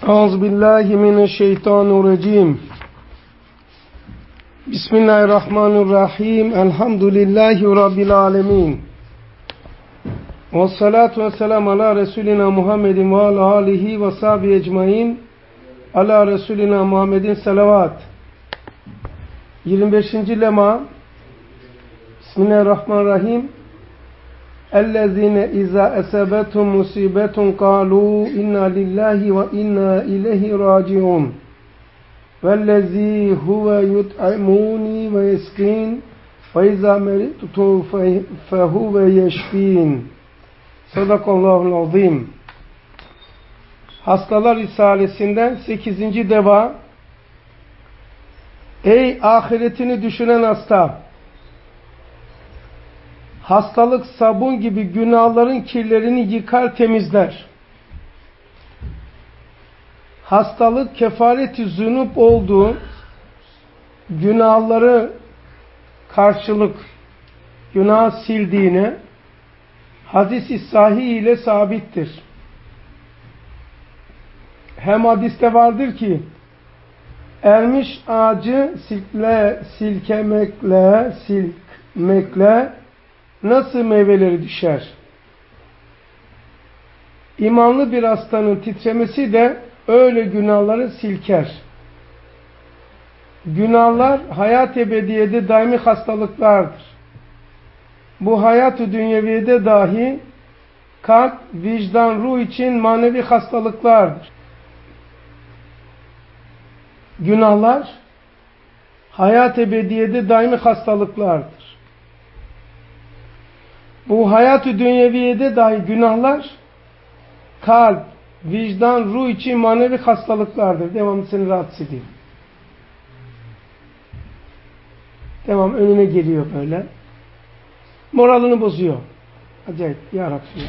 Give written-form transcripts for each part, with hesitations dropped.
Euzubillahimineşşeytanirracim. Bismillahirrahmanirrahim. Elhamdülillahi Rabbil alemin. Vessalatu vesselamu ala Resulina Muhammedin ve ala alihi ve sahbihi ecmain. Ala Resulina Muhammedin salavat. 25. lema. Bismillahirrahmanirrahim. اَلَّذِينَ اِذَا اَسَبَتْهُمْ مُصِيبَةٌ قَالُوا اِنَّا لِلّٰهِ وَاِنَّا اِلَيْهِ رَاجِعُونَ وَالَّذ۪ي هُوَ يُطْعِمُونِي وَيَسْقِينَ وَاِذَا مَرِضْتُ فَهُوَ يَشْفِينَ Sadakallahu azim. Hastalar Risalesinden 8. deva. Ey ahiretini düşünen hasta! Hastalık sabun gibi günahların kirlerini yıkar temizler. Hastalık kefareti zünub olduğu günahları karşılık günah sildiğine hadis-i sahih ile sabittir. Hem hadiste vardır ki ermiş ağacı silkmekle nasıl meyveleri düşer? İmanlı bir hastanın titremesi de öyle günahları silker. Günahlar hayat ebediyede daimi hastalıklardır. Bu hayat-ı dünyeviyede dahi kalp, vicdan, ruh için manevi hastalıklardır. Günahlar hayat ebediyede daimi hastalıklardır. Bu hayat-ı dünyeviyede dahi günahlar kalp, vicdan, ruh için manevi hastalıklardır. Devamlı seni rahatsız ediyor. Devam önüne geliyor böyle. Moralini bozuyor. Acayip. Ya Rabbi.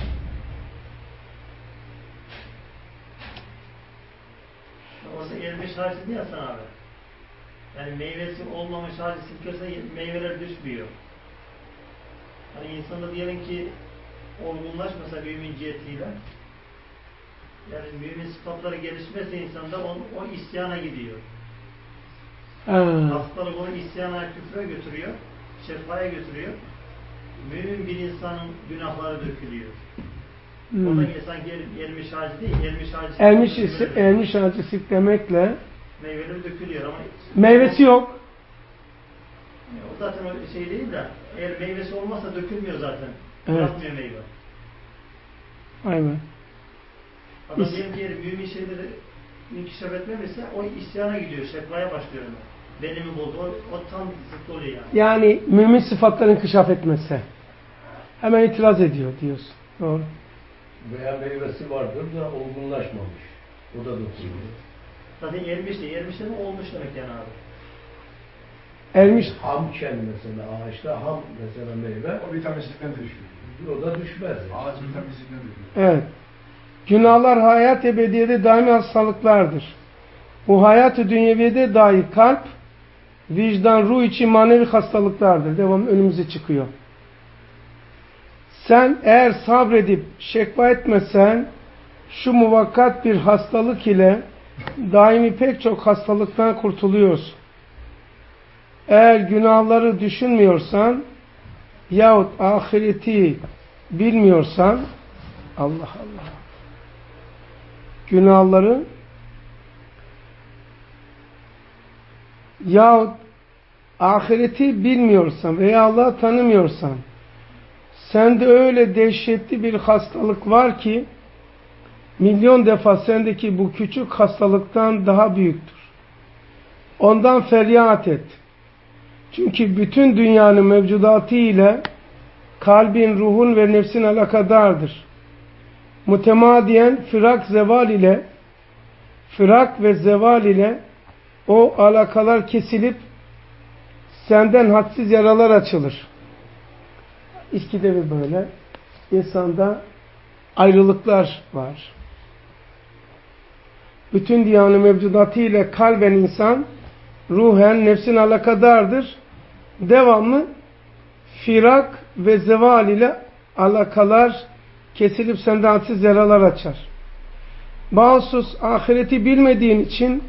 Orada ermiş hacı diye Hasan abi. Yani meyvesi olmamış hacı silkese meyveler düşmüyor. Hani insanda diyelim ki olgunlaşmasa mümin cihetiyle, yani mümin sıfatları gelişmezse insanda o isyana gidiyor. Hastalık onu isyana, küfre götürüyor, şefaya götürüyor. Mümin bir insanın günahları dökülüyor. O da insan ermiş hacı değil, ermiş hacı silklemekle meyveleri dökülüyor ama meyvesi yok. O zaten o şey değil de eğer meyvesi olmazsa dökülmüyor zaten. Evet. Bırakmıyor meyve. Aynen. Adam diyelim ki mümin şeyleri inkişaf etmemişse o isyana gidiyor, şekvaya başlıyor. Beni mi buldu? O tam zıt oluyor yani. Yani mümin sıfatların inkişaf etmesi. Hemen itiraz ediyor diyorsun. Doğru. Veya meyvesi vardır da olgunlaşmamış. O da dökülüyor. Zaten ermiş de olmuş demek yani abi. Ermiş. Hamken mesela ağaçta ham mesela meyve. O vitaminsizlikten de düşüyor. O da düşmez. Ağaç vitaminsizlikten düşüyor. Evet. Günahlar hayat ebediyede daimi hastalıklardır. Bu hayat-ı dünyeviyede dahi kalp, vicdan, ruh için manevi hastalıklardır. Devam önümüze çıkıyor. Sen eğer sabredip şekva etmesen şu muvakkat bir hastalık ile daimi pek çok hastalıktan kurtuluyorsun. Eğer günahları düşünmüyorsan yahut ahireti bilmiyorsan Allah Allah günahları yahut ahireti bilmiyorsan veya Allah'ı tanımıyorsan sende öyle dehşetli bir hastalık var ki milyon defa sendeki bu küçük hastalıktan daha büyüktür. Ondan feryat et. Çünkü bütün dünyanın mevcudatı ile kalbin, ruhun ve nefsin alakadardır. Mütemadiyen firak ve zeval ile o alakalar kesilip senden hadsiz yaralar açılır. İçkide ve böyle insanda ayrılıklar var. Bütün dünyanın mevcudatı ile kalben insan ruhen nefsin alakadardır. Devamlı firak ve zeval ile alakalar kesilip sende hadsiz yaralar açar. Bağımsız ahireti bilmediğin için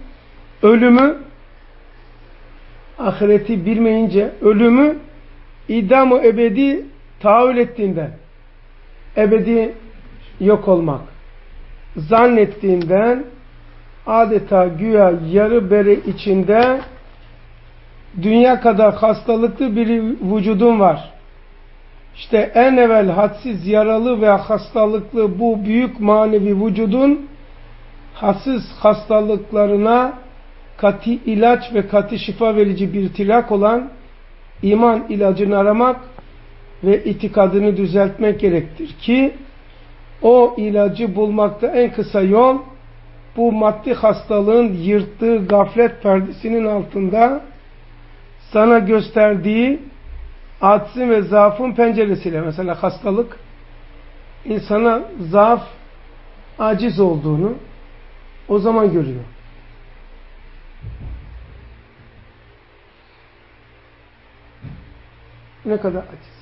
ahireti bilmeyince ölümü idam-ı ebedi tahayyül ettiğinden, ebedi yok olmak zannettiğinden, adeta güya yarı bere içinde dünya kadar hastalıklı bir vücudun var. İşte en evvel hadsiz yaralı ve hastalıklı bu büyük manevi vücudun hadsiz hastalıklarına kati ilaç ve kati şifa verici bir tilak olan iman ilacını aramak ve itikadını düzeltmek gerektir ki o ilacı bulmakta en kısa yol bu maddi hastalığın yırttığı gaflet perdesinin altında sana gösterdiği aczin ve zaafın penceresiyle. Mesela hastalık insana zaaf, aciz olduğunu o zaman görüyor. Ne kadar aciz.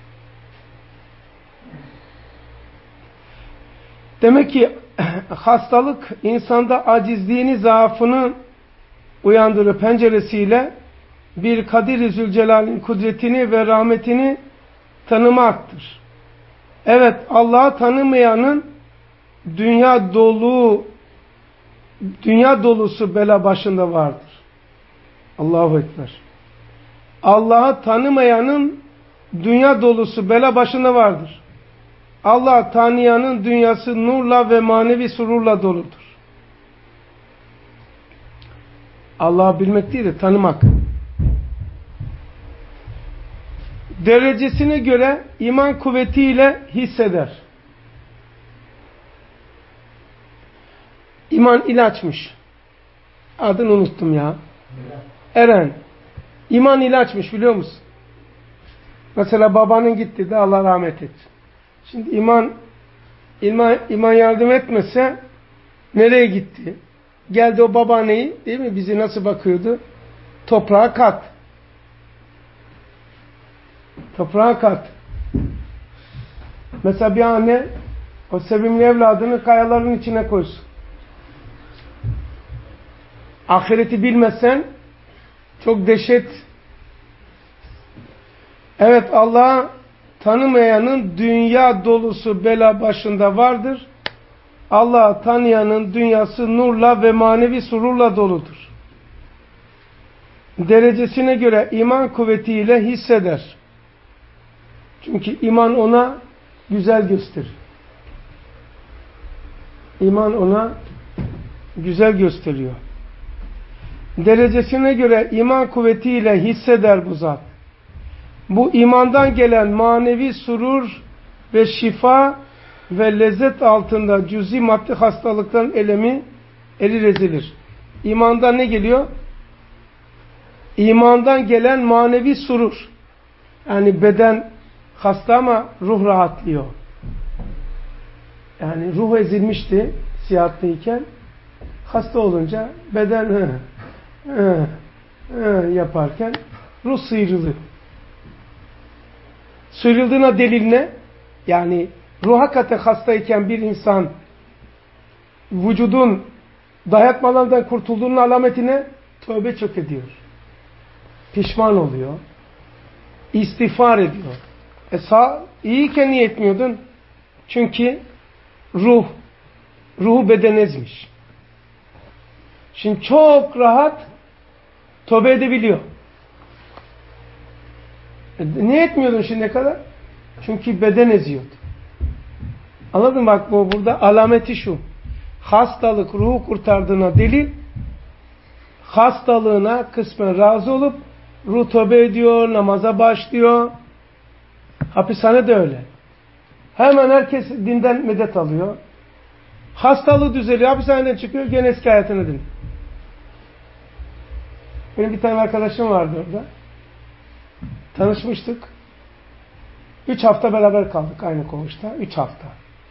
Demek ki hastalık insanda acizliğini, zaafını uyandırır penceresiyle bir Kadir-i Zülcelal'in kudretini ve rahmetini tanımaktır. Evet, Allah'ı tanımayanın dünya dolusu bela başında vardır. Allahu Ekber. Allah'ı tanımayanın dünya dolusu bela başında vardır. Allah tanıyanın dünyası nurla ve manevi sururla doludur. Allah'ı bilmek değil de tanımak. Derecesine göre iman kuvvetiyle hisseder. İman ilaçmış. Adını unuttum ya. Eren. İman ilaçmış biliyor musun? Mesela babanın gitti de Allah rahmet etsin. Şimdi iman yardım etmese nereye gitti? Geldi o babaanneyi, değil mi? Bizi nasıl bakıyordu? Toprağa kat. Toprağa kat. Mesela bir anne o sevimli evladını kayaların içine koysun. Ahireti bilmezsen çok dehşet. Evet, Allah'ı tanımayanın dünya dolusu bela başında vardır. Allah'ı tanıyanın dünyası nurla ve manevi sururla doludur. Derecesine göre iman kuvvetiyle hisseder. Çünkü iman ona güzel gösterir. İman ona güzel gösteriyor. Derecesine göre iman kuvvetiyle hisseder bu zat. Bu imandan gelen manevi surur ve şifa ve lezzet altında cüzi maddi hastalıkların eli rezilir. İmandan ne geliyor? İmandan gelen manevi surur. Yani beden hasta ama ruh rahatlıyor. Yani ruh ezilmişti siyahlıyken. Hasta olunca beden yaparken ruh sıyrılıyor. Sıyrıldığına delil ne? Yani ruh hakikaten hastayken bir insan vücudun dayatmalardan kurtulduğunun alametine tövbe çok ediyor. Pişman oluyor. İstiğfar ediyor. İyiyken niye etmiyordun? Çünkü ruhu beden ezmiş. Şimdi çok rahat tövbe edebiliyor. Niye etmiyordun şimdiye kadar? Çünkü beden eziyordu. Anladın mı? Bak burada alameti şu. Hastalık ruhu kurtardığına delil, hastalığına kısmen razı olup ruh tövbe ediyor, namaza başlıyor. Hapishane de öyle. Hemen herkes dinden medet alıyor. Hastalığı düzeliyor, hapishaneden çıkıyor, gene eski hayatına dönüyor. Benim bir tane arkadaşım vardı orada. Tanışmıştık. 3 hafta beraber kaldık aynı koğuşta. 3 hafta.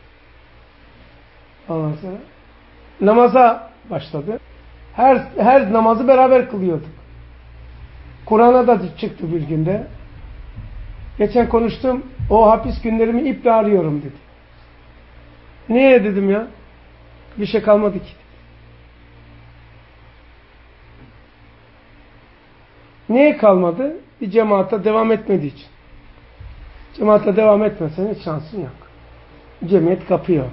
Ondan sonra namaza başladı. Her namazı beraber kılıyorduk. Kur'an'a da çıktı bir günde. Geçen konuştum. O hapis günlerimi iple arıyorum dedi. Niye dedim ya? Bir şey kalmadı ki. Niye kalmadı? Bir cemaate devam etmediği için. Cemaate devam etmesen hiç şansın yok. Cemiyet kapıyor.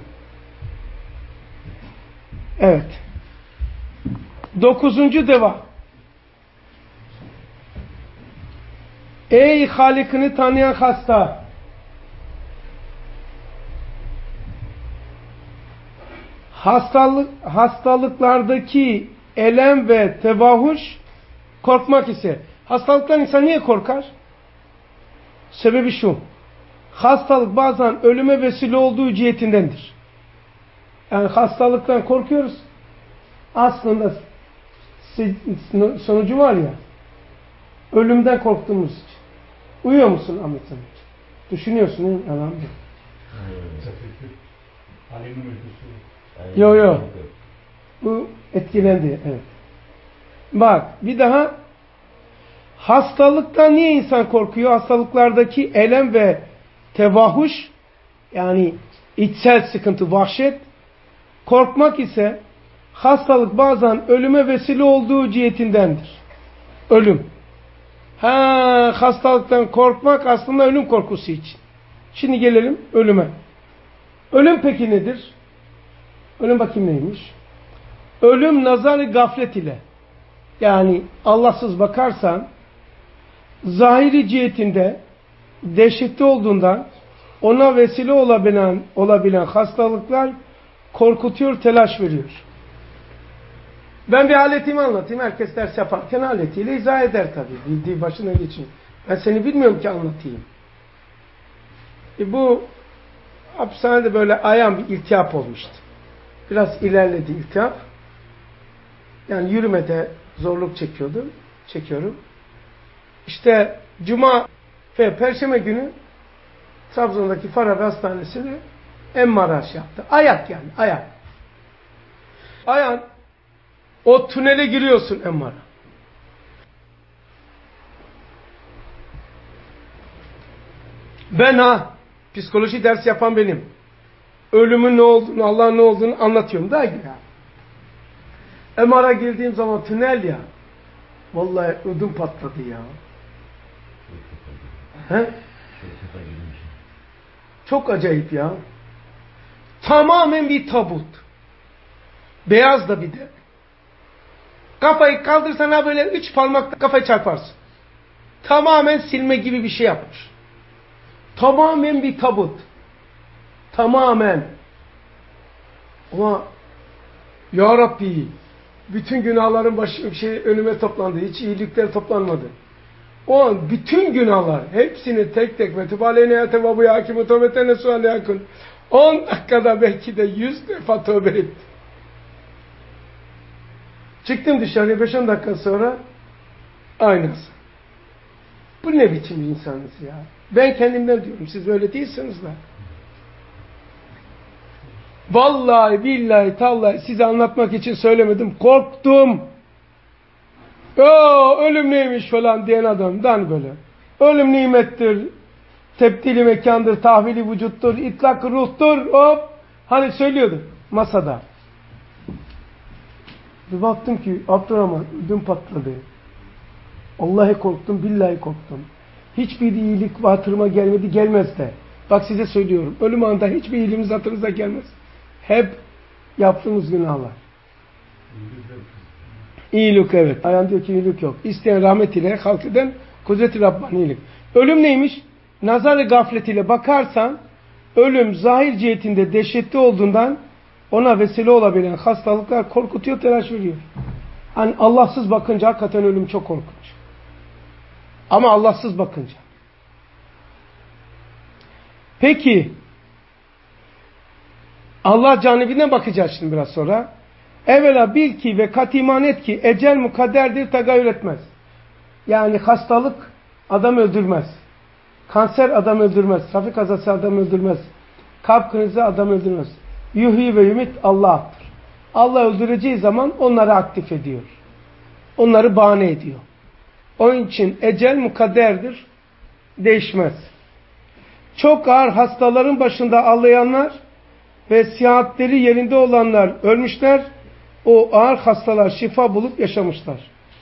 Evet. 9. deva. Ey Halik'ini tanıyan hasta! Hastalıklardaki elem ve tevahuş korkmak ise. Hastalıktan insan niye korkar? Sebebi şu. Hastalık bazen ölüme vesile olduğu cihetindendir. Yani hastalıktan korkuyoruz. Aslında sonucu var ya, ölümden korktuğumuz için. Uyuyor musun Ahmet Samet? Düşünüyorsun değil mi? Elhamdülillah. Yo. Bu etkilendi. Evet. Bak bir daha. Hastalıktan niye insan korkuyor? Hastalıklardaki elem ve tevahuş, yani içsel sıkıntı, vahşet. Korkmak ise hastalık bazen ölüme vesile olduğu cihetindendir. Ölüm. Hastalıktan korkmak aslında ölüm korkusu için. Şimdi gelelim ölüme. Ölüm peki nedir? Ölüm bakayım neymiş? Ölüm nazar-ı gaflet ile. Yani Allahsız bakarsan zahiri cihetinde dehşetli olduğundan ona vesile olabilen hastalıklar korkutuyor, telaş veriyor. Ben bir aletimi anlatayım. Herkes ders yaparken aletiyle izah eder tabii. Bildiği başına geçin. Ben seni bilmiyorum ki anlatayım. Bu hapishanede böyle ayağım bir iltihap olmuştu. Biraz ilerledi iltihap. Yani yürümede zorluk çekiyorum. İşte Cuma ve Perşembe günü Trabzon'daki Farabi Hastanesi'ne MRH yaptı. Ayak yani, ayak. Ayağın o tünele giriyorsun MR'a. Ben psikoloji dersi yapan benim. Ölümün ne olduğunu, Allah'ın ne olduğunu anlatıyorum. Daha gibi ya. MR'a girdiğim zaman tünel ya. Vallahi ödüm patladı ya. He? Çok acayip ya. Tamamen bir tabut. Beyaz da bir de. Kafayı kaldırsana böyle 3 parmakla kafayı çarparsın. Tamamen silme gibi bir şey yapmış. Tamamen bir tabut. Tamamen. Ama Ya Rabbi, bütün günahların önüme toplandı. Hiç iyilikler toplanmadı. O an bütün günahlar hepsini tek tek metübaleyne tevabu hakimu tövbetene suali yakın. 10 dakikada belki de 100 defa tövbe ettim. Çıktım dışarıya 5-10 dakika sonra aynası. Bu ne biçim bir insanız ya? Ben kendimden diyorum. Siz öyle değilsiniz de. Vallahi billahi tallahi size anlatmak için söylemedim. Korktum. Ölüm neymiş falan diyen adamdan böyle. Ölüm nimettir. Tebdili mekandır. Tahvili vücuttur. İtlak ruhtur. Hop. Hani söylüyordu masada. Bir baktım ki Abdurrahman ödüm patladı. Allah'a korktum. Billahi korktum. Hiçbir iyilik hatırıma gelmedi. Gelmez de. Bak size söylüyorum. Ölüm anında hiçbir iyiliğimiz hatırınıza gelmez. Hep yaptığımız günahlar. İyilik evet. Ayhan diyor ki iyilik yok. İsteyen rahmet ile halk eden kudret-i Rabbanilik. Ölüm neymiş? Nazar-ı gaflet ile bakarsan ölüm zahir cihetinde dehşetli olduğundan ona vesile olabilen hastalıklar korkutuyor, telaş veriyor. Hani Allahsız bakınca hakikaten ölüm çok korkunç. Ama Allahsız bakınca. Peki Allah canibine bakacağız şimdi biraz sonra. Evvela bil ki ve kat iman et ki ecel mukadderdir, tagayyür etmez. Yani hastalık adam öldürmez. Kanser adam öldürmez. Trafik kazası adam öldürmez. Kalp krizi adam öldürmez. Yuhyi ve yumit Allah'tır. Allah öldüreceği zaman onları aktif ediyor. Onları bahane ediyor. Onun için ecel mukadderdir, değişmez. Çok ağır hastaların başında ağlayanlar ve sıhhatleri yerinde olanlar ölmüşler. O ağır hastalar şifa bulup yaşamışlar.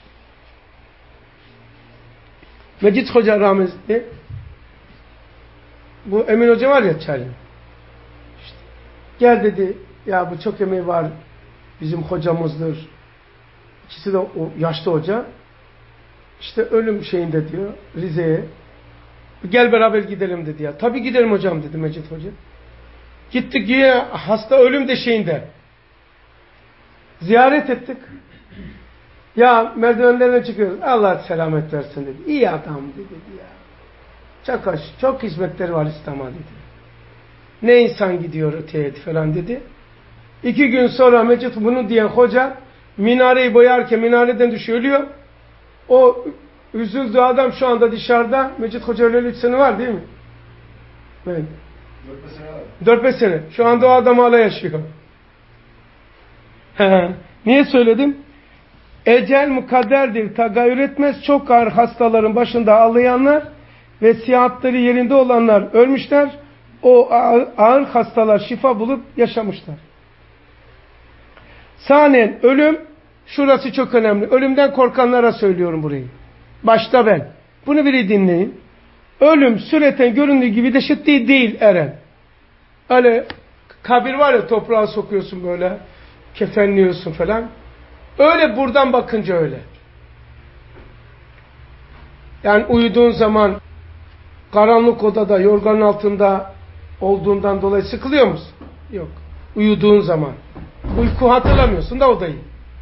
Mecit Hoca rahmetli, bu Emin Hoca var ya Çaylı. İşte, gel dedi, ya bu çok emeği var, bizim hocamızdır. İkisi de o yaşlı hoca. İşte ölüm şeyinde diyor, Rize'ye. Gel beraber gidelim dedi ya. Tabii gidelim hocam dedi Mecit Hoca. Gittik yine hasta ölüm deşeğinde. Ziyaret ettik. Ya merdivenlerden çıkıyoruz. Allah selamet versin dedi. İyi adam dedi ya. Çok hoş, çok hizmetleri var İslam'a dedi. Ne insan gidiyor öteye falan dedi. 2 gün sonra Mecit bunu diyen hoca minareyi boyarken minareden düşüyor, ölüyor. O üzüldüğü adam şu anda dışarıda. Mecit Hoca öyle 3 sene var değil mi? Evet. 4-5 sene. Şu anda o adam hala yaşıyor. Niye söyledim? Ecel mukadderdir, tagayyür etmez. Çok ağır hastaların başında ağlayanlar ve sıhhatleri yerinde olanlar ölmüşler. O ağır hastalar şifa bulup yaşamışlar. Sahnen ölüm, şurası çok önemli. Ölümden korkanlara söylüyorum burayı. Başta ben. Bunu biri dinleyin. Ölüm sureten göründüğü gibi dehşet değil Eren. Öyle kabir var ya, toprağa sokuyorsun böyle, kefenliyorsun falan. Öyle buradan bakınca öyle. Yani uyuduğun zaman karanlık odada, yorganın altında olduğundan dolayı sıkılıyor musun? Yok. Uyuduğun zaman. Uyku hatırlamıyorsun da odayı.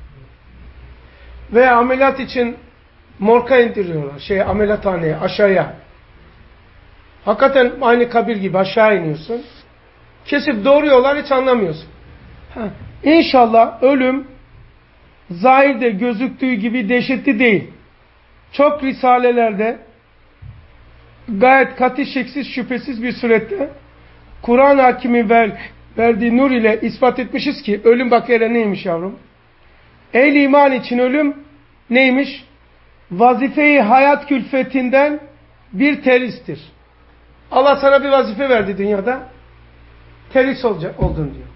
Veya ameliyat için morga indiriyorlar. Ameliyathaneye, aşağıya. Hakikaten aynı kabir gibi aşağı iniyorsun. Kesip doğruyorlar, hiç anlamıyorsun. İnşallah ölüm zahirde gözüktüğü gibi dehşetli değil. Çok risalelerde gayet kat'i, şeksiz, şüphesiz bir surette Kur'an-ı Hakim'in verdiği nur ile ispat etmişiz ki ölüm bak hele neymiş yavrum? Ehl-i iman için ölüm neymiş? Vazife-i hayat külfetinden bir terhistir. Allah sana bir vazife verdi dünyada. Terhis oldun diyor.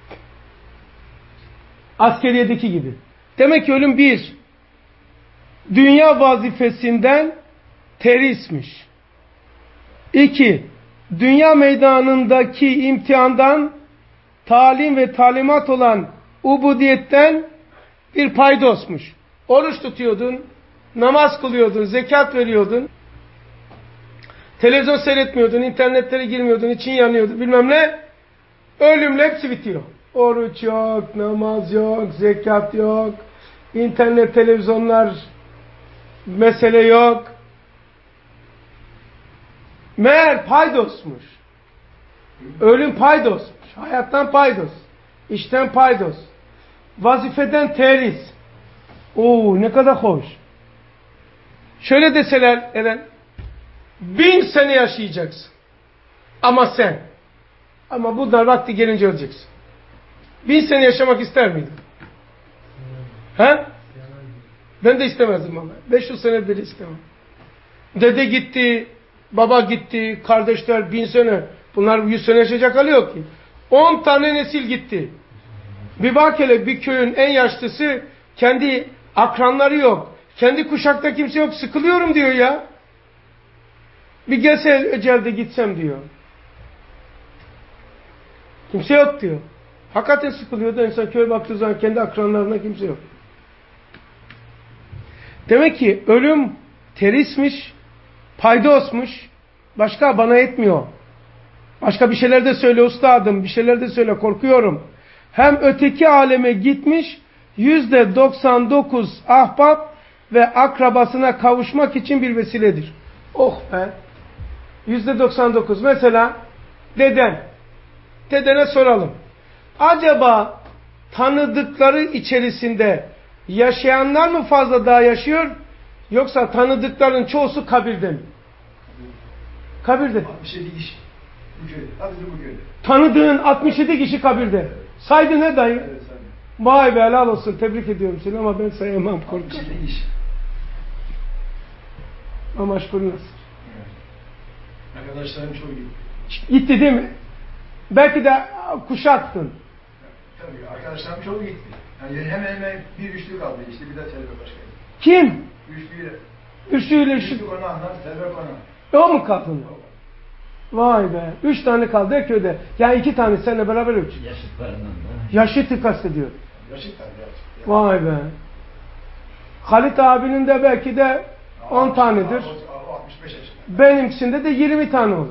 Askeriyedeki gibi. Demek ki ölüm bir dünya vazifesinden terhismiş. 2. Dünya meydanındaki imtihandan, talim ve talimat olan ubudiyetten bir paydosmuş. Oruç tutuyordun, namaz kılıyordun, zekat veriyordun, televizyon seyretmiyordun, internetlere girmiyordun, için yanıyordu bilmem ne. Ölümle hepsi bitiyor. Oruç yok, namaz yok, zekat yok, internet, televizyonlar mesele yok. Meğer paydosmuş. Ölüm paydosmuş. Hayattan paydos. İşten paydos. Vazifeden terhis. Oo, ne kadar hoş. Şöyle deseler Eren, 1000 sene yaşayacaksın. Ama sen. Ama bunlar vakti gelince öleceksin. 1000 sene yaşamak ister miydin? He? Ben de istemezdim ama. 500 sene bile istemem. Dede gitti, baba gitti, kardeşler 1000 sene. Bunlar 100 sene yaşayacak hali yok ki. 10 tane nesil gitti. Bir bak hele, bir köyün en yaşlısı kendi akranları yok. Kendi kuşakta kimse yok. Sıkılıyorum diyor ya. Bir gelse ecelde gitsem diyor. Kimse yok diyor. Hakikaten sıkılıyor da insan köye baktığı zaman kendi akranlarına kimse yok. Demek ki ölüm terhismiş, paydosmuş, başka bana yetmiyor. Başka bir şeyler de söyle ustadım, bir şeyler de söyle, korkuyorum. Hem öteki aleme gitmiş, %99 ahbap ve akrabasına kavuşmak için bir vesiledir. Oh be! %99. Mesela dedene soralım. Acaba tanıdıkları içerisinde yaşayanlar mı fazla daha yaşıyor, yoksa tanıdıkların çoğusu kabirde mi? Kabirde. Bir şey değil. Bu köyde. Sadece bu köyde. Tanıdığın 67 kişi kabirde. Evet. Saydı ne dayı? Evet, saydım. Vay be, helal olsun. Tebrik ediyorum seni ama ben sayamam, korkuyorum. Bir şey değil. Ama aşkın nasıl? Evet. Arkadaşlarım çok iyi. Gitti değil mi? Belki de kuşattın. Tabii arkadaşlarım çoğu gitti. Yani hemen bir üçlü kaldı. İşte bir de Selve Başkanı. Kim? Üçlüyle Üçlü. konağından Selve Konağı. O mu kaldı? Vay be. 3 tane kaldı köyde. Yani 2 tane seninle beraber ölçü. Yaşıtlarından da. Yaşıtı kastediyor. Yaşıt tabii. Vay be. Halit abinin de belki de 10 tanedir. 65 yaşında. Benimkisinde de 20 tane olur.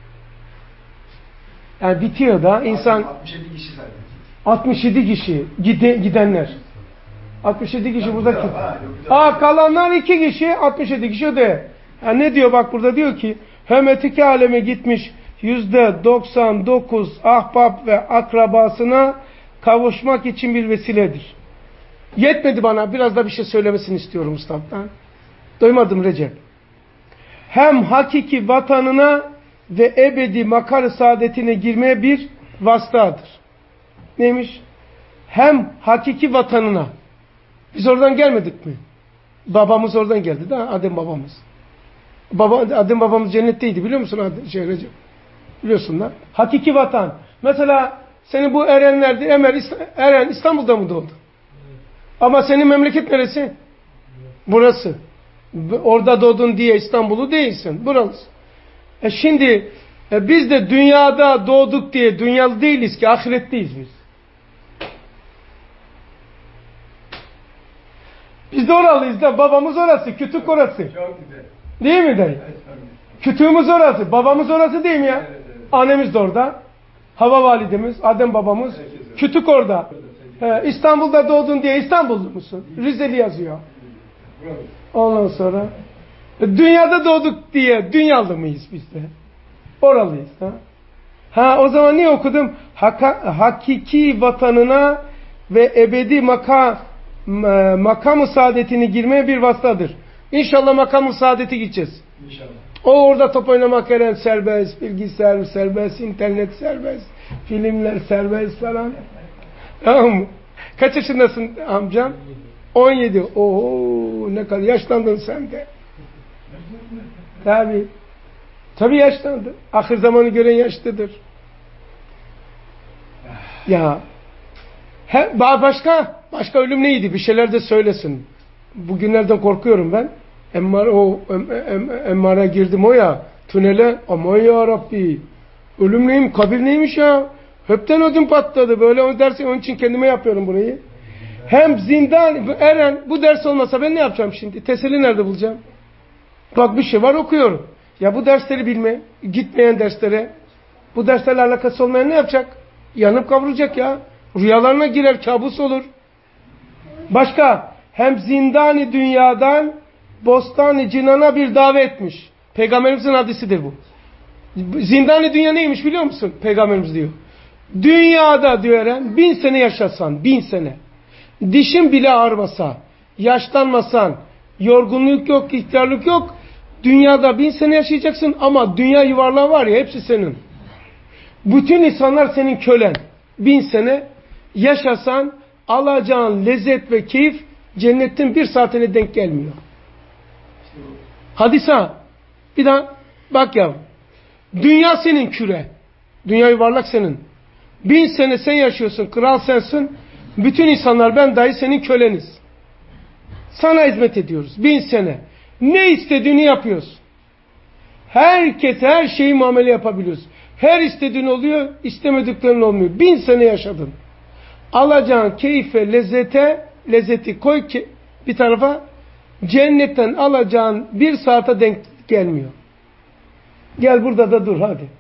Yani bitiyor da insan 67 kişi zaten. 67 kişi gidenler. 67 kişi burada güzel, kim? Kalanlar 2 kişi, 67 kişi o da. Yani ne diyor bak burada diyor ki hem öteki aleme gitmiş %99 ahbap ve akrabasına kavuşmak için bir vesiledir. Yetmedi bana, biraz da bir şey söylemesini istiyorum Mustafa'dan. Duymadım Recep. Hem hakiki vatanına ve ebedi makar saadetine girmeye bir vasıtadır. Neymiş? Hem hakiki vatanına. Biz oradan gelmedik mi? Babamız oradan geldi de Adem babamız. Adem babamız cennetteydi biliyor musun Recep? Biliyorsun da. Hakiki vatan. Mesela senin bu Erenler'de Eren İstanbul'da mı doğdu? Ama senin memleket neresi? Burası. Orada doğdun diye İstanbul'u değilsin. Burası. Şimdi biz de dünyada doğduk diye dünyalı değiliz ki ahiretteyiz biz. Biz de oralıyız da babamız orası, kütük orası. Çok güzel. Değil mi dayı? Evet, Kütüğümüz orası, babamız orası değil mi ya? Evet, evet. Annemiz de orada. Hava validemiz, Adem babamız. Kütük orada. İstanbul'da doğdun diye İstanbullu musun? Rizeli yazıyor. Ondan sonra dünyada doğduk diye dünyalı mıyız biz de? Oralıyız. O zaman niye okudum? Hakiki vatanına ve ebedi makam-ı saadetini girmeye bir vasıtadır. İnşallah makam-ı saadeti gideceğiz. İnşallah. O orada top oynamak Eren serbest, bilgisayar serbest, internet serbest, filmler serbest falan. Tamam mı? Kaç yaşındasın amcam? 17. Oo ne kadar yaşlandın sen de. Tabii. Tabii yaşlandı. Ahir zamanı gören yaşlıdır. Ya. Başka ölüm neydi? Bir şeyler de söylesin. Bugünlerden korkuyorum ben. Emmara girdim o ya. Tünele. Aman ya Rabbi. Ölüm neymiş? Kabir neymiş ya? Hepten ödüm patladı. Böyle o dersi onun için kendime yapıyorum burayı. Hem zindan, Eren bu ders olmasa ben ne yapacağım şimdi? Teselli nerede bulacağım? Bak bir şey var okuyorum. Ya bu dersleri bilme, gitmeyen derslere, bu derslerle alakası olmayan ne yapacak? Yanıp kavrulacak ya. Rüyalarına girer, kabus olur. Başka, hem zindani dünyadan bostani cinana bir davetmiş. Peygamberimizin hadisidir bu. Zindani dünya neymiş biliyor musun? Peygamberimiz diyor. Dünyada diyor Eren, 1000 sene yaşasan, 1000 sene. Dişin bile ağrımasa, yaşlanmasan, yorgunluk yok, ihtiyarlık yok. Dünyada 1000 sene yaşayacaksın ama dünya yuvarlağı var ya hepsi senin. Bütün insanlar senin kölen. 1000 sene yaşasan alacağın lezzet ve keyif cennetin 1 saatine denk gelmiyor. Hadis ha. Bir daha bak yavrum. Dünya senin küre. Dünya yuvarlak senin. 1000 sene sen yaşıyorsun. Kral sensin. Bütün insanlar ben dahi senin köleniz. Sana hizmet ediyoruz. 1000 sene. Ne istediğini yapıyoruz. Herkes her şeyi muamele yapabiliyoruz. Her istediğin oluyor, istemediklerin olmuyor. 1000 sene yaşadın. Alacağın keyfe, lezzeti koy ki bir tarafa, cennetten alacağın 1 saate denk gelmiyor. Gel burada da dur hadi.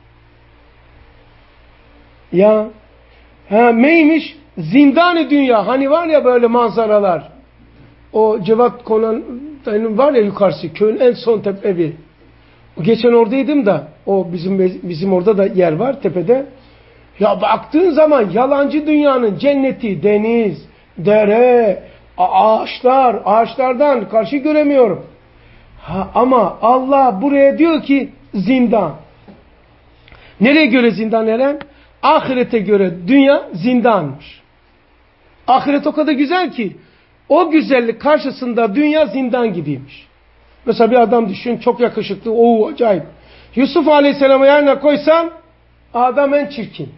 Ya neymiş? Zindan-ı dünya. Hani var ya böyle manzaralar. O Cevat Konan'ın var ya yukarısı. Köyün en son evi. Geçen oradaydım da o bizim orada da yer var tepede. Ya baktığın zaman yalancı dünyanın cenneti, deniz, dere, ağaçlar, ağaçlardan karşı göremiyorum. Ama Allah buraya diyor ki zindan. Nereye göre zindan Eren? Ahirete göre dünya zindanmış. Ahiret o kadar güzel ki o güzellik karşısında dünya zindan gibiymiş. Mesela bir adam düşün, çok yakışıklı, acayip. Yusuf Aleyhisselam'ı yerine koysan Adam en çirkin.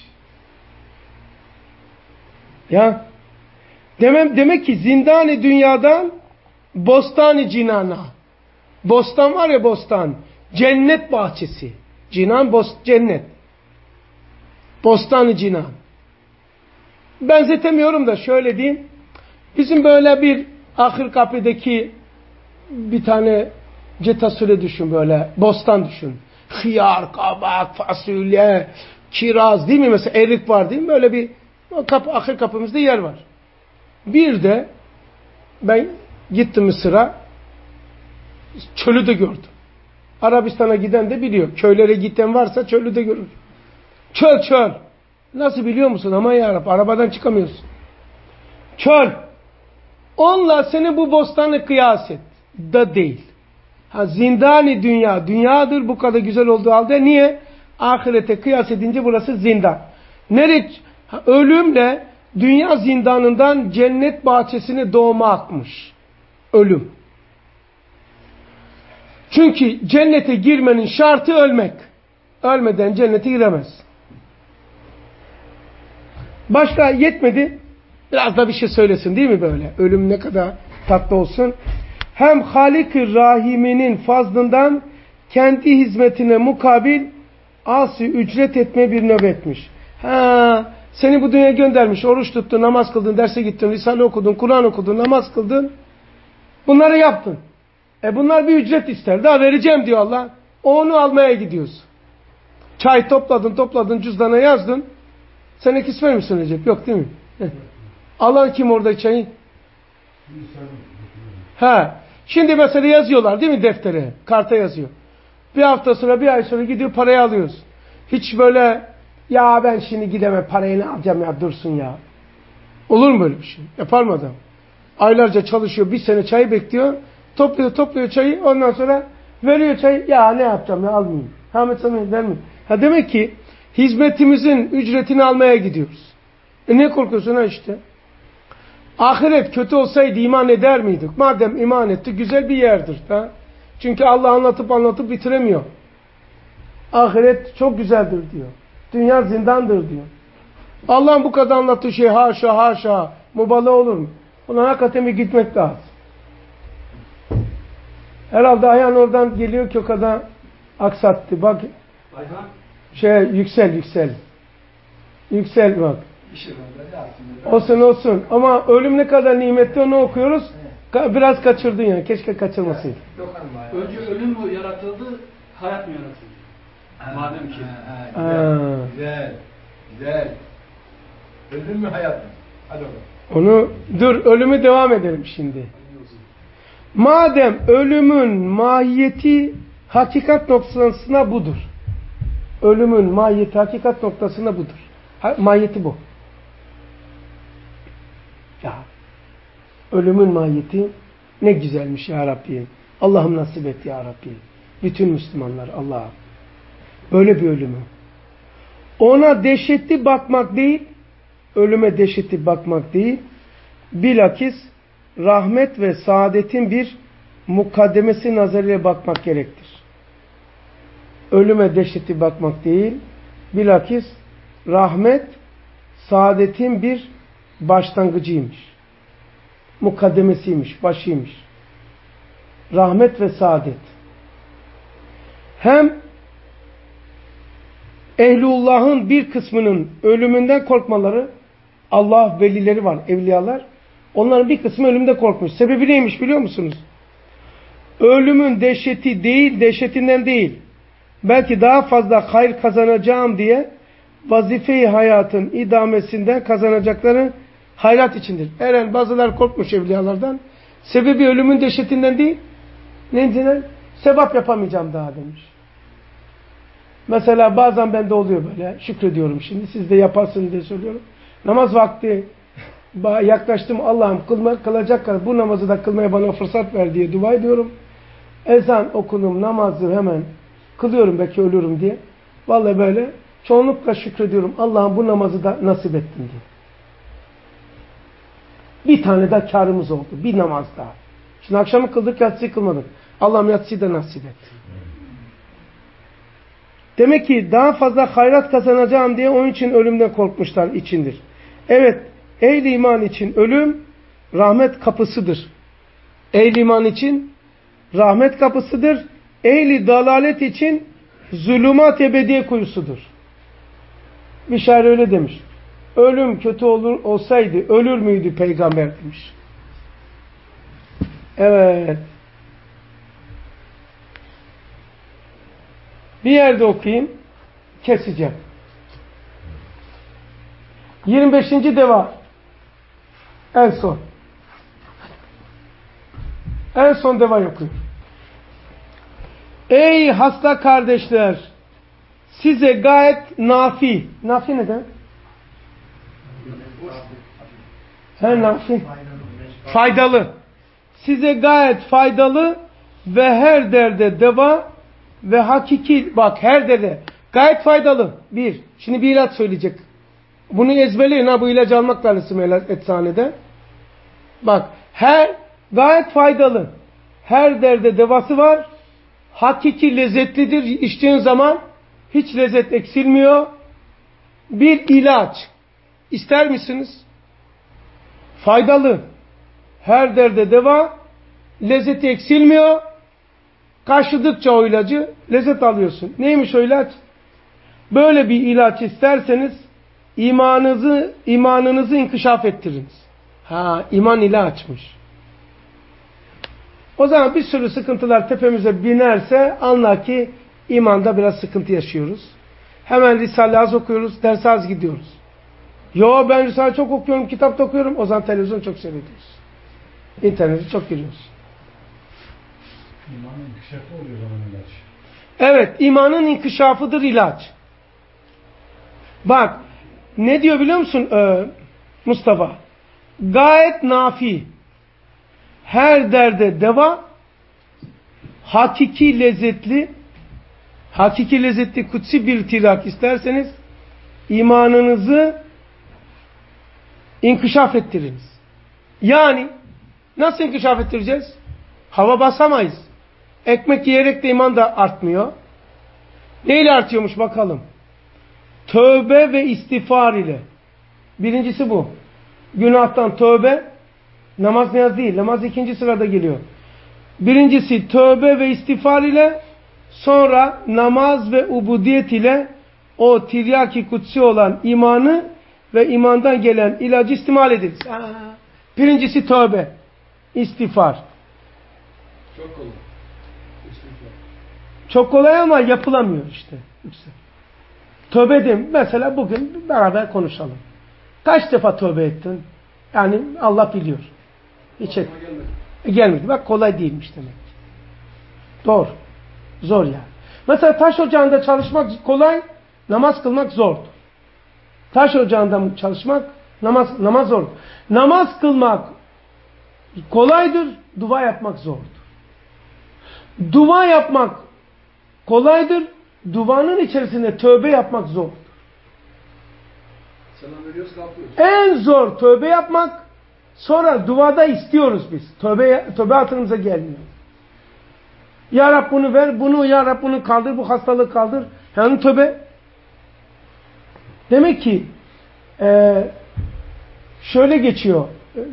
Ya demek ki zindan-ı dünyadan bostan-ı cinana. Bostan var ya, bostan. Cennet bahçesi. Cinan cennet. Bostan-ı cinan. Benzetemiyorum da şöyle diyeyim. Bizim böyle bir ahir kapıdaki bir tane cetasüre düşün böyle. Bostan düşün. Hıyar, kabak, fasulye, kiraz değil mi? Mesela erik var değil mi? Böyle bir ahir kapımızda yer var. Bir de ben gittim Mısır'a, çölü de gördüm. Arabistan'a giden de biliyor. Köylere giden varsa çölü de görür. Çöl. Nasıl biliyor musun? Aman yarabbim, arabadan çıkamıyorsun. Çöl. Onunla seni bu bostanı kıyas et. Da değil. Zindani dünya. Dünyadır bu kadar güzel olduğu halde. Niye? Ahirete kıyas edince burası zindan. Ölümle dünya zindanından cennet bahçesine doğma akmış. Ölüm. Çünkü cennete girmenin şartı ölmek. Ölmeden cennete giremez. Başka yetmedi. Biraz da bir şey söylesin değil mi böyle? Ölüm ne kadar tatlı olsun. Hem Halik-i Rahim'inin fazlından kendi hizmetine mukabil asi ücret etme bir nöbetmiş. Seni bu dünyaya göndermiş. Oruç tuttun, namaz kıldın, derse gittin, Risale okudun, Kur'an okudun, namaz kıldın. Bunları yaptın. Bunlar bir ücret ister. Daha vereceğim diyor Allah. Onu almaya gidiyorsun. Çay topladın, cüzdana yazdın. Sen ekis verir misin Recep? Yok değil mi? Alan kim orada çayı? Şimdi mesela yazıyorlar değil mi deftere? Karta yazıyor. Bir hafta sonra, bir ay sonra gidiyor parayı alıyoruz. Hiç böyle ya ben şimdi gidemem, parayı ne alacağım ya, dursun ya. Olur mu böyle bir şey? Yapar mı adam? Aylarca çalışıyor, bir sene çayı bekliyor. Topluyor çayı, ondan sonra veriyor çayı. Ya ne yapacağım ya, almayayım. Ahmet sana vermeyeyim. Demek ki hizmetimizin ücretini almaya gidiyoruz. Ne korkuyorsun işte? Ahiret kötü olsaydı iman eder miydik? Madem iman etti, güzel bir yerdir. Çünkü Allah anlatıp bitiremiyor. Ahiret çok güzeldir diyor. Dünya zindandır diyor. Allah'ın bu kadar anlattığı şey haşa mübalağa olur mu? Ona hakikaten bir gitmek lazım. Herhalde Ayhan oradan geliyor ki o kadar aksattı. Bak. Ayhan? Yüksel bak. Olsun. Ama ölüm ne kadar nimetli onu okuyoruz. Biraz kaçırdın yani. Keşke kaçırmasaydı. Önce ölüm mü yaratıldı, hayat mı yaratıldı? Madem ki. Güzel. Ölüm mü hayat mı? Hadi Ölümü devam edelim şimdi. Madem ölümün mahiyeti hakikat noktasına budur. Ölümün mahiyeti hakikat noktasına budur. Mahiyeti bu. Ya ölümün mahiyeti ne güzelmiş ya Rabbi. Allah'ım nasip et ya Rabbi. Bütün Müslümanlar Allah'a. Böyle bir ölümü. Ona dehşetli bakmak değil, ölüme dehşetli bakmak değil, bilakis rahmet ve saadetin bir mukaddemesi nazarıyla bakmak gerektir. Ölüme dehşetli bakmak değil, bilakis rahmet, saadetin bir başlangıcıymış. Mukaddemesiymiş, başıymış. Rahmet ve saadet. Hem Ehlullah'ın bir kısmının ölümünden korkmaları, Allah velileri var, evliyalar. Onların bir kısmı ölümde korkmuş. Sebebi neymiş biliyor musunuz? Ölümün dehşeti değil, dehşetinden değil. Belki daha fazla hayır kazanacağım diye vazife-i hayatın idamesinden kazanacakları hayrat içindir. Bazıları korkmuş evliyalardan. Sebebi ölümün dehşetinden değil. Neydinden? Sevap yapamayacağım daha demiş. Mesela bazen bende oluyor böyle. Şükrediyorum şimdi. Siz de yaparsınız diye söylüyorum. Namaz vakti yaklaştım. Allah'ım kılacak kadar bu namazı da kılmaya bana fırsat ver diye dua ediyorum. Ezan okudum, namazı hemen kılıyorum, belki ölürüm diye. Vallahi böyle çoğunlukla şükrediyorum. Allah'ım bu namazı da nasip ettin diye. Bir tane daha kârımız oldu. Bir namaz daha. Şimdi akşamı kıldık, yatsıyı kılmadık. Allah'ım yatsıyı da nasip et. Demek ki daha fazla hayrat kazanacağım diye onun için ölümden korkmuşlar içindir. Evet, ehli iman için ölüm rahmet kapısıdır. Ehli iman için rahmet kapısıdır. Ehli dalalet için zulümat ebediye kuyusudur. Bir şair öyle demiş. Ölüm kötü olsaydı ölür müydü peygamber demiş. Evet. Bir yerde okuyayım. Keseceğim. 25. deva. En son. En son deva okuyayım. Ey hasta kardeşler! Size gayet nafi. Nafi ne demek? Nafi. Faydalı. Size gayet faydalı ve her derde deva ve hakiki, bak her derde gayet faydalı. Bir. Şimdi bir ilaç söyleyecek. Bunu ezberleyin ha, bu ilacı almak lazım eczanede. Bak, gayet faydalı. Her derde devası var. Hakiki lezzetlidir. İçtiğin zaman hiç lezzet eksilmiyor. Bir ilaç. İster misiniz? Faydalı. Her derde deva. Lezzeti eksilmiyor. Karşıladıkça o ilacı lezzet alıyorsun. Neymiş o ilaç? Böyle bir ilaç isterseniz imanınızı inkişaf ettiriniz. İman ilaçmış. O zaman bir sürü sıkıntılar tepemize binerse anla ki imanda biraz sıkıntı yaşıyoruz. Hemen Risale-i az okuyoruz, derse az gidiyoruz. Yo, ben Risale çok okuyorum, kitap da okuyorum, o zaman televizyon çok seyrediyoruz. İnternete çok giriyoruz. İmanın inkişafı oluyor zaman ilaç. Evet, imanın inkişafıdır ilaç. Bak, ne diyor biliyor musun Mustafa? Gayet nafi. Her derde deva, hakiki lezzetli kutsi bir tirak isterseniz imanınızı inkişaf ettiriniz. Yani nasıl inkişaf ettireceğiz? Hava basamayız. Ekmek yiyerek de iman da artmıyor. Neyle artıyormuş bakalım? Tövbe ve istiğfar ile. Birincisi bu. Günahtan tövbe. Namaz niyaz değil. Namaz ikinci sırada geliyor. Birincisi tövbe ve istiğfar ile, sonra namaz ve ubudiyet ile o tiryaki kutsi olan imanı ve imandan gelen ilacı istimal ederiz. Birincisi tövbe, istiğfar. Çok kolay. Çok kolay ama yapılamıyor işte. Tövbe edeyim. Mesela bugün beraber konuşalım. Kaç defa tövbe ettin? Yani Allah biliyor. Hiç et. Gelmedi. Bak kolay değilmiş demek. Doğru. Zor yani. Mesela taş ocağında çalışmak kolay, namaz kılmak zordur. Taş ocağında çalışmak, namaz zordur. Namaz kılmak kolaydır, dua yapmak zordur. Dua yapmak kolaydır, duanın içerisinde tövbe yapmak zordur. Selam veriyoruz, kalkıyoruz. En zor tövbe yapmak, sonra duada istiyoruz biz. Tövbe hatırımıza gelmiyor. Ya Rab bunu ver, Ya Rab bunu kaldır, bu hastalığı kaldır. Yani tövbe. Demek ki şöyle geçiyor.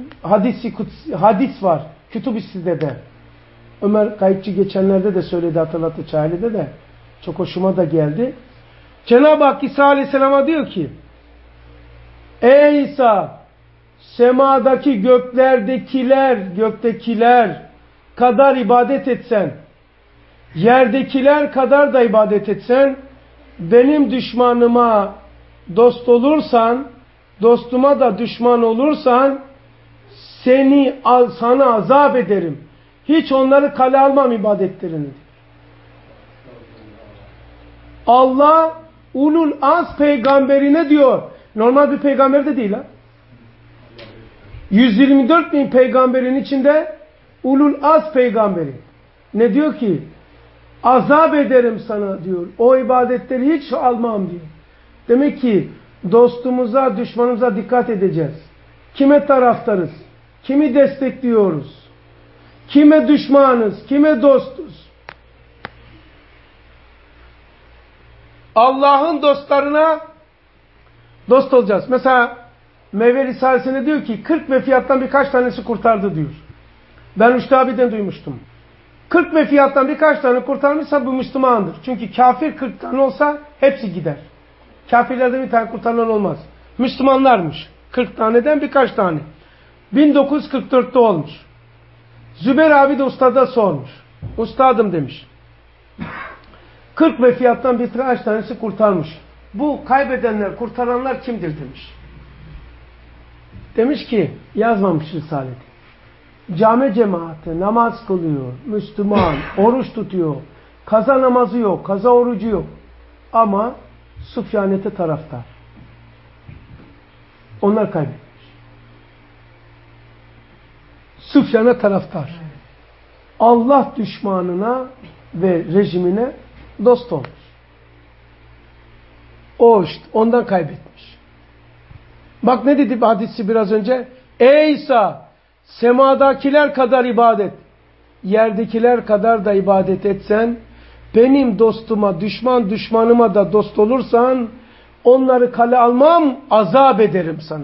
Hadis var. Kütüb-i Sidde'de. Ömer Kayıkçı geçenlerde de söyledi, hatırlattı Çayeli'de de. Çok hoşuma da geldi. Cenab-ı Hak İsa Aleyhisselam'a diyor ki, ey İsa, semadaki göktekiler kadar ibadet etsen, yerdekiler kadar da ibadet etsen, benim düşmanıma dost olursan, dostuma da düşman olursan, sana azap ederim. Hiç onları kale almam ibadetlerini. Allah ulul az peygamberine diyor. Normal bir peygamber de değil ha. 124 bin peygamberin içinde ulul az peygamberi. Ne diyor ki? Azap ederim sana diyor. O ibadetleri hiç almam diyor. Demek ki dostumuza, düşmanımıza dikkat edeceğiz. Kime taraftarız? Kimi destekliyoruz? Kime düşmanız? Kime dostuz? Allah'ın dostlarına dost olacağız. Mesela Meyve Risalesi'nde diyor ki 40 ve fiyattan birkaç tanesi kurtardı diyor. Ben Rüştü abiden duymuştum. 40 ve fiyattan birkaç tane kurtarmışsa bu Müslümandır. Çünkü kafir 40 tane olsa hepsi gider. Kafirlerden bir tane kurtarılan olmaz. Müslümanlarmış. 40 taneden birkaç tane. 1944'te olmuş. Zübeyir abi de ustada sormuş. Ustadım demiş. 40 ve fiyattan birkaç tanesi kurtarmış. Bu kaybedenler, kurtaranlar kimdir demiş. Demiş ki yazmamış Risale'de. Cami cemaati namaz kılıyor, Müslüman, oruç tutuyor, kaza namazı yok, kaza orucu yok. Ama Süfyanete taraftar. Onlar kaybetmiş. Süfyan'a taraftar. Allah düşmanına ve rejimine dost olmuş. O işte ondan kaybetmiş. Bak ne dedi hadisi biraz önce? Ey İsa! Semadakiler kadar ibadet, yerdekiler kadar da ibadet etsen, benim dostuma, düşmanıma da dost olursan, onları kale almam, azap ederim sana.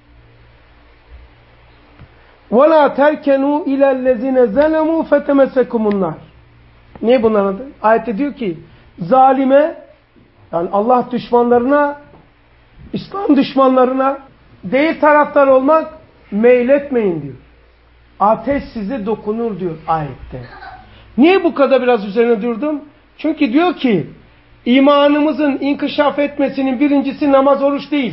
وَلَا تَرْكَنُوا اِلَى الَّذِينَ زَلَمُوا فَتَمَسَكُمُ النَّارِ. Ne bunların adı? Ayette diyor ki, zalime, yani Allah düşmanlarına, İslam düşmanlarına değil taraftar olmak, meyletmeyin diyor. Ateş size dokunur diyor ayette. Niye bu kadar biraz üzerine durdum? Çünkü diyor ki imanımızın inkişaf etmesinin birincisi namaz, oruç değil.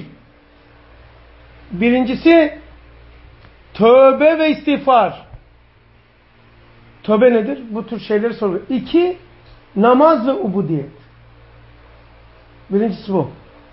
Birincisi tövbe ve istiğfar. Tövbe nedir? Bu tür şeyleri soruyor. 2. Namaz ve ubudiyet. Birincisi bu.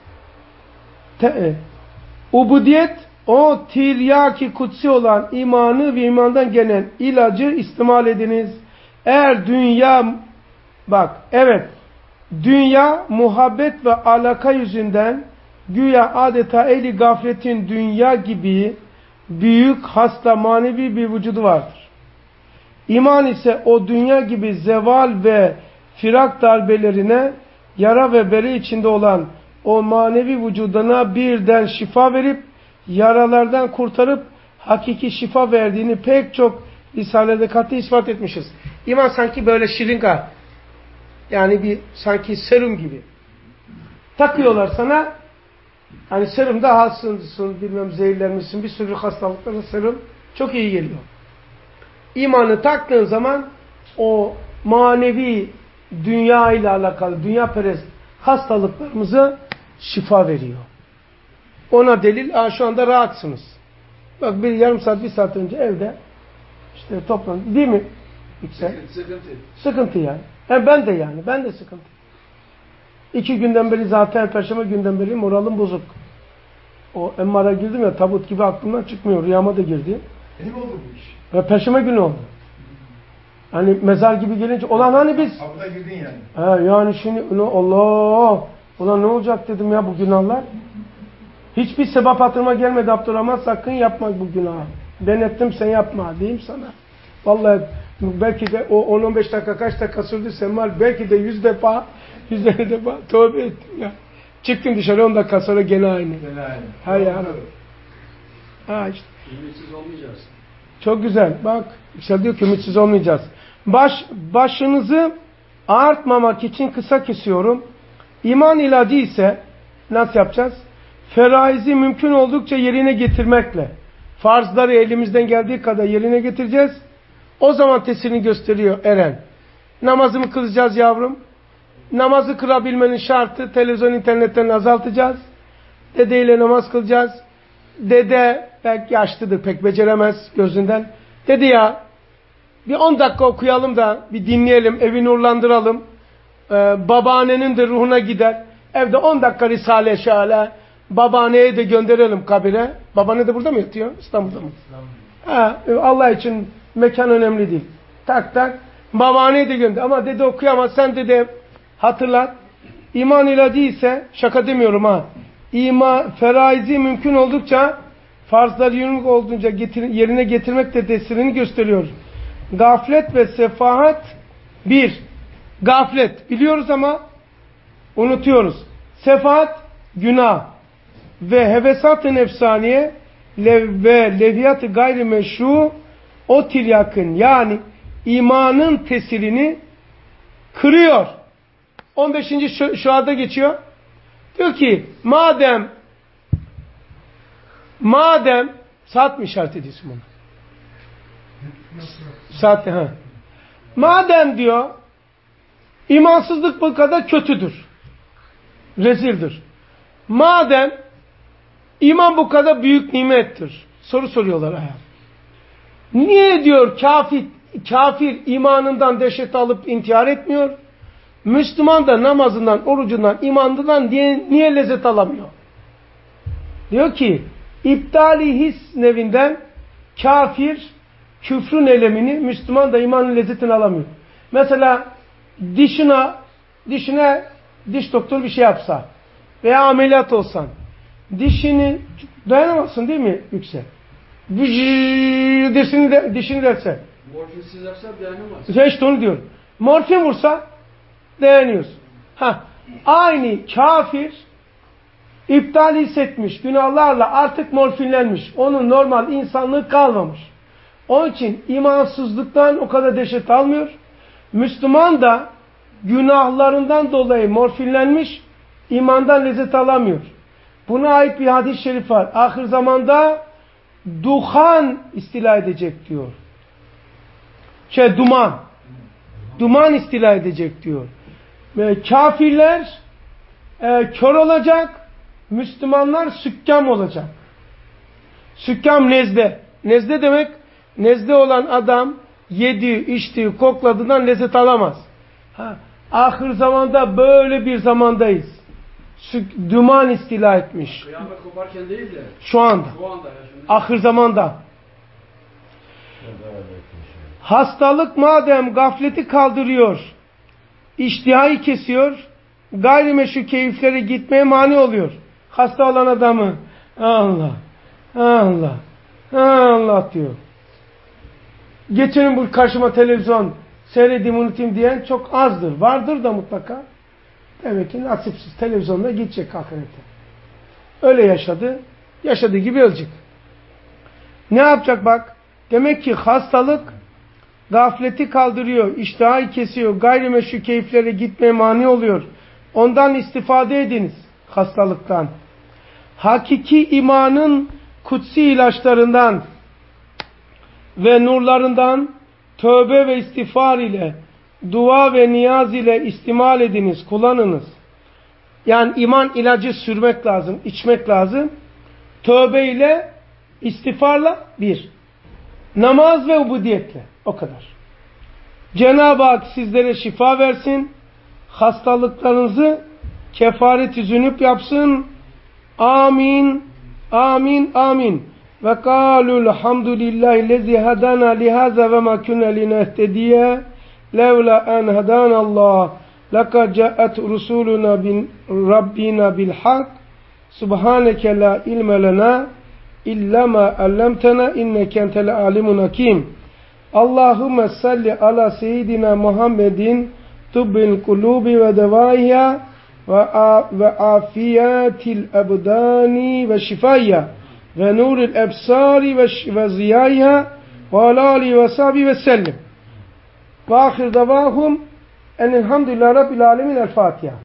Ubudiyet o tiryaki kutsi olan imanı ve imandan gelen ilacı istimal ediniz. Eğer dünya, bak evet, dünya muhabbet ve alaka yüzünden güya adeta ehli gafletin dünya gibi büyük hasta manevi bir vücudu vardır. İman ise o dünya gibi zeval ve firak darbelerine yara ve bere içinde olan o manevi vücuduna birden şifa verip yaralardan kurtarıp hakiki şifa verdiğini pek çok risalede katı ispat etmişiz. İman sanki böyle şırınga, yani bir sanki serum gibi. Takıyorlar sana, hani serumda halsızsın, bilmem zehirlenmişsin, bir sürü hastalıklara serum çok iyi geliyor. İmanı taktığın zaman o manevi dünya ile alakalı, dünya perest hastalıklarımıza şifa veriyor. Ona delil, şu anda rahatsınız. Bak bir yarım saat, bir saat önce evde işte toplandık. Değil mi? Sıkıntı yani. Ben de yani. Ben de sıkıntı. 2 günden beri zaten Perşembe günden beri moralim bozuk. O emmara girdim ya, tabut gibi aklımdan çıkmıyor. Rüyama da girdi. Benim oldu bu iş. Ve Perşembe günü oldu. Hani mezar gibi gelince, olan hani biz. Kapıda girdin yani. Yani şimdi Allah! Ulan ne olacak dedim ya bu günahlar. Hiçbir sebep hatırıma gelmedi Abdurrahman, sakın yapma bu günahı. Ben ettim, sen yapma diyeyim sana. Vallahi belki de o 10-15 dakika kaç dakika sürdü Semal, belki de 100 defa 150 defa tövbe ettim ya. Çıktım dışarı 10 dakika sonra gene aynı. Ha ya. Ha işte. Ümitsiz olmayacağız. Çok güzel. Bak işte diyor ki ümitsiz olmayacağız. Başınızı ağartmamak için kısa kesiyorum. İman ilacı ise nasıl yapacağız? Feraizi mümkün oldukça yerine getirmekle. Farzları elimizden geldiği kadar yerine getireceğiz. O zaman tesirini gösteriyor Eren. Namazımı kılacağız yavrum. Namazı kılabilmenin şartı televizyon internetten azaltacağız. Dedeyle namaz kılacağız. Dede belki yaşlıdır, pek beceremez gözünden. Dedi ya bir 10 dakika okuyalım da bir dinleyelim, evi nurlandıralım. Babaannenin de ruhuna gider. Evde 10 dakika Risale-i Şale, babaanneye de gönderelim kabire. Babaanne de burada mı yatıyor? İstanbul'da mı? Ha, Allah için mekan önemli değil. Tak tak. Babaanneye de gönder. Ama dede okuyamaz. Sen dede hatırlat. İman ilacı ise, şaka demiyorum ha. Feraizi mümkün oldukça, farzları yürürlük olduğunca yerine getirmek de tesirini gösteriyor. Gaflet ve sefahat bir. Gaflet biliyoruz ama Unutuyoruz. Sefaat, günah ve hevesat-ı nefsaniye ve levhiyat-ı gayrimeşru o tiryakın yani imanın tesirini kırıyor. 15. şuada geçiyor. Diyor ki madem saat mi işaret ediyorsun bunu? Saat madem diyor imansızlık bu kadar kötüdür. Rezildir. Madem iman bu kadar büyük nimettir. Soru soruyorlar ayağa. Niye diyor kafir imanından dehşet alıp intihar etmiyor? Müslüman da namazından, orucundan, imanından niye lezzet alamıyor? Diyor ki iptali his nevinden kafir küfrün elemini, Müslüman da imanın lezzetini alamıyor. Mesela dişine diş doktoru bir şey yapsa veya ameliyat olsan dişini dayanamazsın değil mi Yüksel? Dişini derse. Morfinsiz yapsa dayanamaz. İşte onu diyorum. Morfin vursa dayanıyorsun. Aynı kafir iptal hissetmiş, günahlarla artık morfinlenmiş. Onun normal insanlığı kalmamış. Onun için imansızlıktan o kadar dehşet almıyor. Müslüman da günahlarından dolayı morfinlenmiş, imandan lezzet alamıyor. Buna ait bir hadis-i şerif var. Ahir zamanda duhan istila edecek diyor. Duman. Duman istila edecek diyor. Kafirler kör olacak, Müslümanlar sükkam olacak. Sükkam nezde. Nezde demek, nezde olan adam yediği, içtiği, kokladığından lezzet alamaz. Ahir zamanda böyle bir zamandayız. Duman istila etmiş. Kıyamet koparken değil de. Şu anda. Ahir zamanda. Hastalık madem gafleti kaldırıyor, iştihayı kesiyor, gayrimeşru keyiflere gitmeye mani oluyor. Hasta olan adamı Allah diyor. Geçelim bu karşıma televizyon seyredeyim unutayım diyen çok azdır. Vardır da mutlaka. Demek ki nasipsiz televizyonda gidecek ahirete. Öyle yaşadı. Yaşadığı gibi ölecek. Ne yapacak bak? Demek ki hastalık gafleti kaldırıyor, iştihayı kesiyor, gayrimeşru keyiflere gitmeye mani oluyor. Ondan istifade ediniz hastalıktan. Hakiki imanın kutsi ilaçlarından ve nurlarından tövbe ve istiğfar ile, dua ve niyaz ile istimal ediniz, kullanınız. Yani iman ilacı sürmek lazım, içmek lazım. Tövbe ile, istiğfarla bir. Namaz ve ubudiyetle. O kadar. Cenab-ı Hak sizlere şifa versin. Hastalıklarınızı kefaret-i zünüp yapsın. Amin. Amin. Amin. Ve kâlul hamdülillahillezî hadana lihaza ve ma kunna linehtediye levla en hadanallah lekad ca'at rusuluna bin rabbina bil hak subhaneke la ilme lena illa ma allamtana inneke entel alimun hakim. Allahümme salli ala seyyidina Muhammedin tıbbil kulubi ve devaiha ve afiyatil ebdani ve şifayya ve nuril ebsari ve ziyayha ve alâli ve sahbi ve sellim. Ve ahir davahum enilhamdülillah rabbil alemin. El Fatiha.